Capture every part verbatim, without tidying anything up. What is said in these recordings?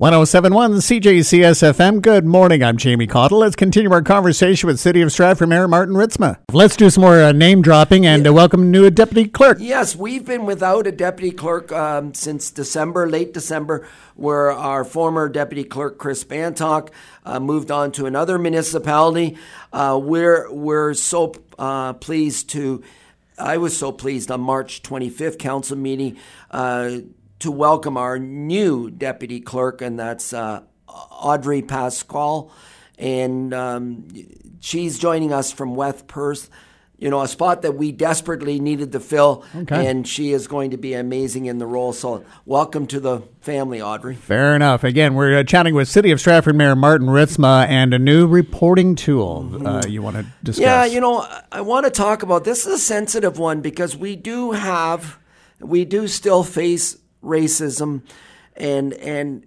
one oh seven point one C J C S F M. Good morning. I'm Jamie Cottle. Let's continue our conversation with City of Stratford Mayor Martin Ritzma. Let's do some more uh, name dropping and yeah. uh, welcome new deputy clerk. Yes, we've been without a deputy clerk um, since December, late December, where our former deputy clerk Chris Bantock uh, moved on to another municipality. Uh, we're we're so uh, pleased to. I was so pleased on March twenty-fifth council meeting uh, to welcome our new deputy clerk, and that's uh, Audrey Pasquale, and um, she's joining us from West Perth. You know, a spot that we desperately needed to fill, okay. and she is going to be amazing in the role. So welcome to the family, Audrey. Fair enough. Again, we're uh, chatting with City of Stratford Mayor Martin Ritzma and a new reporting tool mm-hmm. uh, you want to discuss. Yeah, you know, I want to talk about, this is a sensitive one because we do have, we do still face racism and, and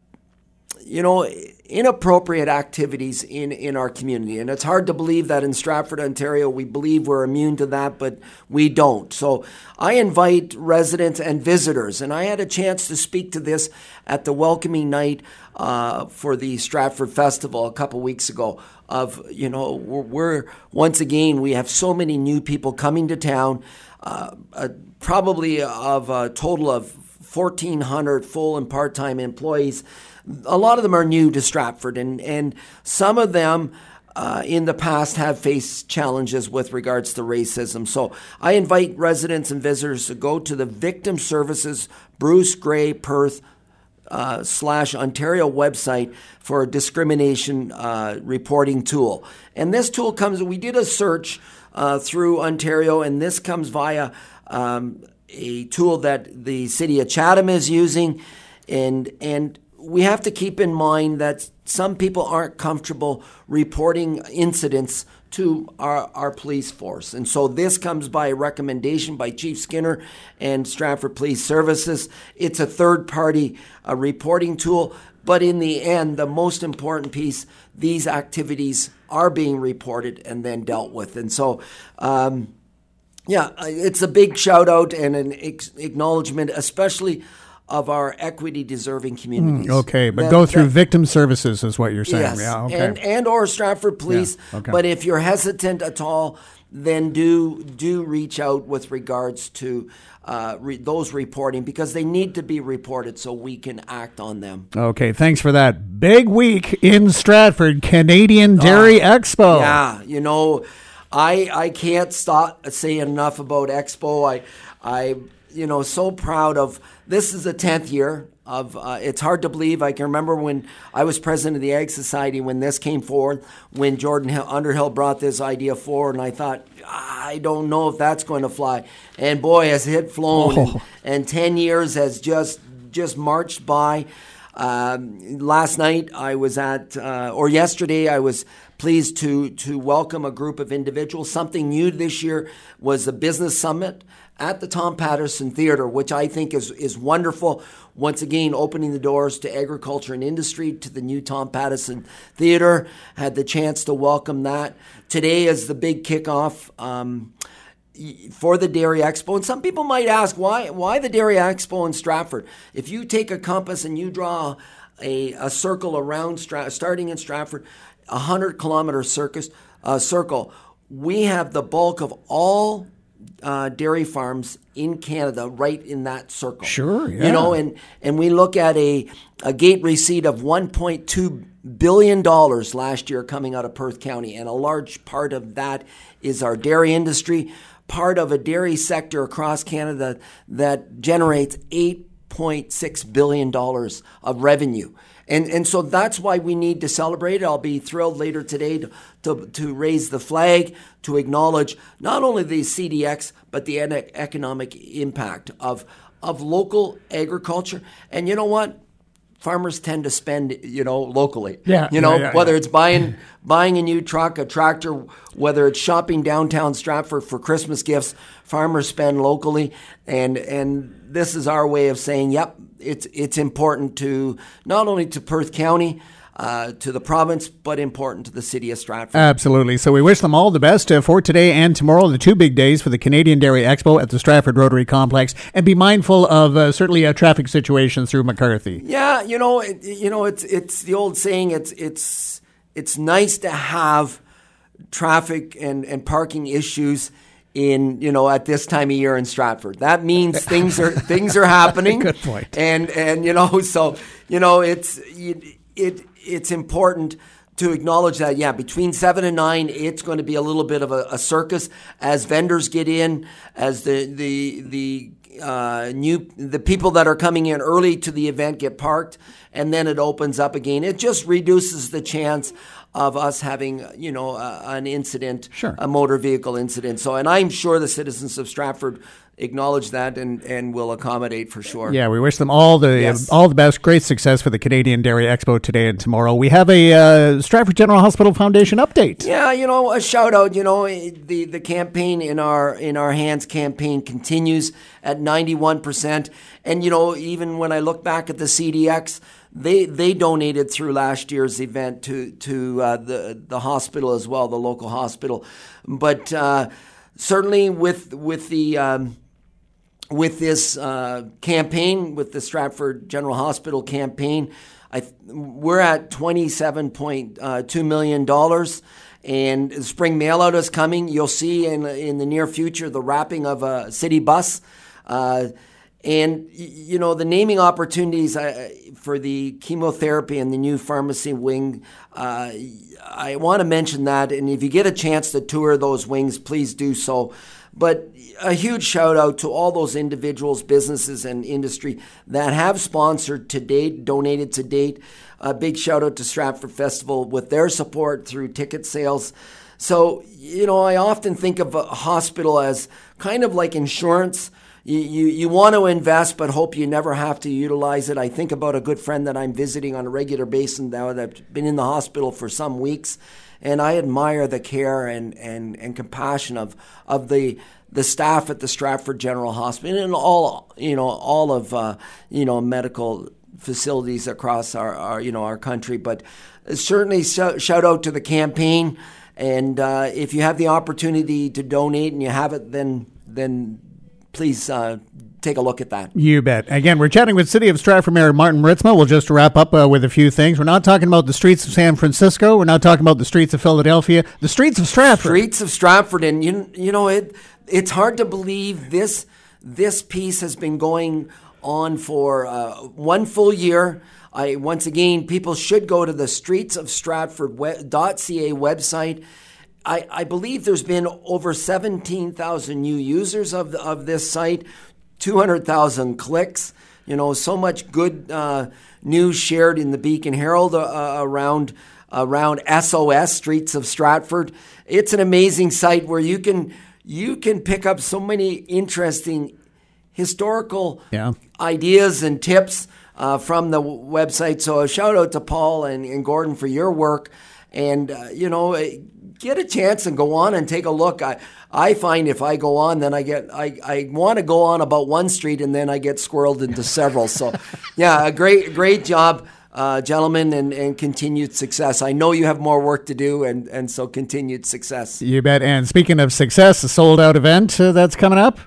you know, inappropriate activities in, in our community. And it's hard to believe that in Stratford, Ontario, we believe we're immune to that, but we don't. So I invite residents and visitors, and I had a chance to speak to this at the welcoming night uh, for the Stratford Festival a couple weeks ago. Of, you know, we're, we're once again, we have so many new people coming to town, uh, uh, probably of a total of fourteen hundred full and part-time employees. A lot of them are new to Stratford, and, and some of them uh, in the past have faced challenges with regards to racism. So I invite residents and visitors to go to the Victim Services Bruce Gray Perth uh, slash Ontario website for a discrimination uh, reporting tool. And this tool comes, we did a search uh, through Ontario, and this comes via um, a tool that the City of Chatham is using, and and we have to keep in mind that some people aren't comfortable reporting incidents to our, our police force. And so this comes by a recommendation by Chief Skinner and Stratford Police Services. It's a third-party uh, reporting tool, but in the end, the most important piece, these activities are being reported and then dealt with. And so, um, yeah, it's a big shout-out and an ex- acknowledgement, especially of our equity-deserving communities. Mm, okay, but that, go through that, Victim Services is what you're saying. Yes, yeah, okay. and, and or Stratford Police. Yeah, okay. But if you're hesitant at all, then do do reach out with regards to uh, re- those reporting, because they need to be reported so we can act on them. Okay, thanks for that. Big week in Stratford, Canadian Dairy uh, Expo. Yeah, you know, I I can't stop saying enough about Expo. I I you know so proud of. This is the tenth year of, uh, it's hard to believe. I can remember when I was president of the Ag Society when this came forward, when Jordan Hill, Underhill brought this idea forward, and I thought, I don't know if that's going to fly. And boy, has it flown. Oh. And, and ten years has just just marched by. Um, last night I was at, uh, or yesterday I was pleased to to welcome a group of individuals. Something new this year was a business summit at the Tom Patterson Theatre, which I think is is wonderful. Once again, opening the doors to agriculture and industry to the new Tom Patterson Theatre. Had the chance to welcome that. Today is the big kickoff um, for the Dairy Expo. And some people might ask, why why the Dairy Expo in Stratford? If you take a compass and you draw a, a circle around, Stra- starting in Stratford, a one hundred kilometer circus, uh, circle, we have the bulk of all Uh, dairy farms in Canada right in that circle. Sure, yeah. You know, and, and we look at a, a gate receipt of one point two billion dollars last year coming out of Perth County, and a large part of that is our dairy industry, part of a dairy sector across Canada that generates eight point six billion dollars of revenue. And and so that's why we need to celebrate it. I'll be thrilled later today to, to, to raise the flag, to acknowledge not only the C D X, but the economic impact of of local agriculture. And you know what? Farmers tend to spend, you know, locally. Yeah. You know, yeah, yeah, whether yeah. it's buying buying a new truck, a tractor, whether it's shopping downtown Stratford for Christmas gifts, farmers spend locally. And and this is our way of saying, yep, it's it's important to not only to Perth County, uh, to the province, but important to the city of Stratford. Absolutely. So we wish them all the best uh, for today and tomorrow, the two big days for the Canadian Dairy Expo at the Stratford Rotary Complex, and be mindful of uh, certainly uh, traffic situations through McCarthy. Yeah, you know, it, you know, it's it's the old saying. It's it's it's nice to have traffic and, and parking issues in, you know, at this time of year in Stratford. That means things are things are happening. Good point. And and you know, so you know, it's it, it it's important to acknowledge that, yeah, between seven and nine, it's going to be a little bit of a, a circus as vendors get in, as the the the uh, new the people that are coming in early to the event get parked, and then it opens up again. It just reduces the chance of us having, you know, uh, an incident, sure. a motor vehicle incident. So, and I'm sure the citizens of Stratford acknowledge that and, and will accommodate for sure. Yeah, we wish them all the Yes. all the best. Great success for the Canadian Dairy Expo today and tomorrow. We have a uh, Stratford General Hospital Foundation update. Yeah, you know, a shout out. You know, the the campaign in our in our hands campaign continues at ninety-one percent. And you know, even when I look back at the C D X, they they donated through last year's event to to uh, the the hospital as well, the local hospital. But uh, certainly with with the um, with this uh, campaign, with the Stratford General Hospital campaign, I we're at twenty-seven point two million dollars. And the spring mailout is coming. You'll see in in the near future the wrapping of a city bus. Uh, and, you know, the naming opportunities uh, for the chemotherapy and the new pharmacy wing, uh, I want to mention that. And if you get a chance to tour those wings, please do so. But a huge shout out to all those individuals, businesses, and industry that have sponsored to date, donated to date. A big shout out to Stratford Festival with their support through ticket sales. So, you know, I often think of a hospital as kind of like insurance. You, you, you want to invest, but hope you never have to utilize it. I think about a good friend that I'm visiting on a regular basis now that's been in the hospital for some weeks. And I admire the care and, and, and compassion of of the the staff at the Stratford General Hospital and all you know all of uh, you know medical facilities across our, our you know our country. But certainly sh- shout out to the campaign. And uh, if you have the opportunity to donate and you have it, then then please uh, take a look at that. You bet. Again, we're chatting with City of Stratford Mayor Martin Ritzma. We'll just wrap up uh, with a few things. We're not talking about the streets of San Francisco. We're not talking about the streets of Philadelphia. The streets of Stratford. Streets of Stratford. And, you, you know, it it's hard to believe this, this piece has been going on for uh, one full year. I Once again, people should go to the streets of Stratford dot c a website. I, I believe there's been over seventeen thousand new users of the, of this site, two hundred thousand clicks. You know, so much good uh, news shared in the Beacon Herald uh, around around S O S, Streets of Stratford. It's an amazing site where you can you can pick up so many interesting historical yeah. ideas and tips uh, from the w- website. So a shout out to Paul and, and Gordon for your work. And, uh, you know, get a chance and go on and take a look. I, I find if I go on, then I get, I, I want to go on about one street and then I get squirreled into several. So, yeah, a great, great job, uh, gentlemen, and, and continued success. I know you have more work to do, and, and so continued success. You bet. And speaking of success, a sold-out event uh, that's coming up?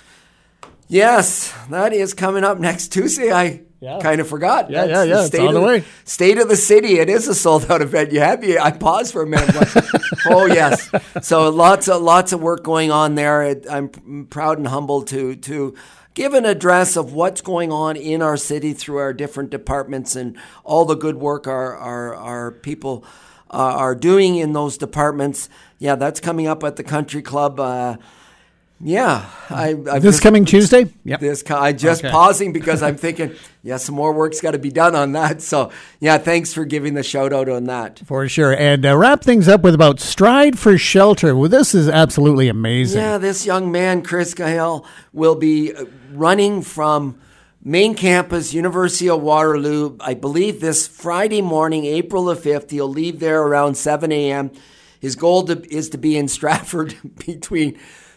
Yes, that is coming up next Tuesday. I yeah. kind of forgot. Yeah, That's yeah, yeah. The It's state on of the way. State of the city. It is a sold-out event. You had me. I paused for a minute. Like, oh yes. So lots of lots of work going on there. It, I'm proud and humbled to to give an address of what's going on in our city through our different departments and all the good work our our, our people uh, are doing in those departments. Yeah, that's coming up at the Country Club. Uh, Yeah, I, I've this just, coming Tuesday. Yep. This I just okay. pausing because I'm thinking, yeah, some more work's got to be done on that. So, yeah, thanks for giving the shout out on that. For sure, and uh, wrap things up with about Stride for Shelter. Well, this is absolutely amazing. Yeah, this young man, Chris Cahill, will be running from main campus, University of Waterloo. I believe this Friday morning, April the fifth. He'll leave there around seven a.m. His goal to, is to be in Stratford between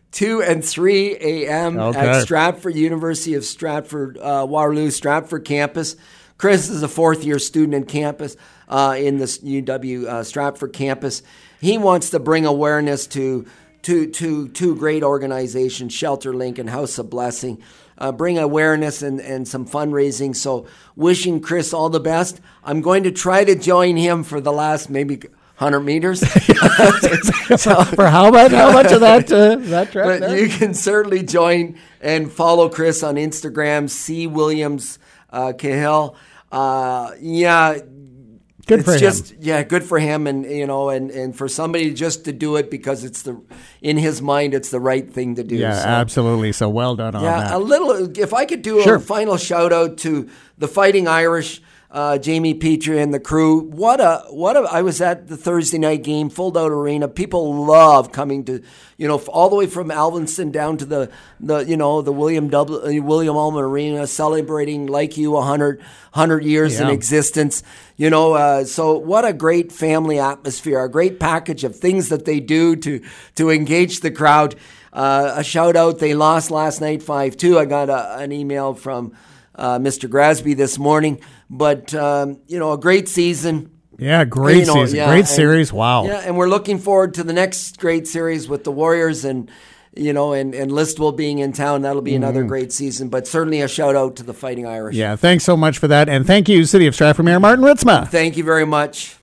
two and three a.m. Okay. at Stratford, University of Stratford, uh, Waterloo, Stratford campus. Chris is a fourth-year student in campus, uh, in the U W uh, Stratford campus. He wants to bring awareness to to to two great organizations, Shelter Link and House of Blessing. Uh, bring awareness and, and some fundraising. So wishing Chris all the best. I'm going to try to join him for the last maybe one hundred meters. So, for how much, how much of that, uh, that trip But there? you can certainly join and follow Chris on Instagram, C. Williams uh, Cahill. Uh, yeah. Good it's for him. just yeah, good for him, and you know, and, and for somebody just to do it because it's the in his mind it's the right thing to do. Yeah, so, absolutely. So well done on yeah, that. a little. If I could do Sure. a final shout out to the Fighting Irish, uh, Jamie Petrie and the crew. What a what a! I was at the Thursday night game, Full Out Arena. People love coming to, you know, all the way from Alvinston down to the the you know the William W. William Allman Arena, celebrating like you one hundred, one hundred years in Yeah. existence. You know, uh, so what a great family atmosphere, a great package of things that they do to to engage the crowd. Uh, a shout out, they lost last night five two. I got a, an email from uh, Mister Grasby this morning, but um, you know, a great season. Yeah, great You know, season. yeah, great and- series. Wow. Yeah, and we're looking forward to the next great series with the Warriors and, you know, and, and Listowel being in town. That'll be another great season, but certainly a shout out to the Fighting Irish. Yeah, thanks so much for that. And thank you, City of Stratford Mayor Martin Ritzma. Thank you very much.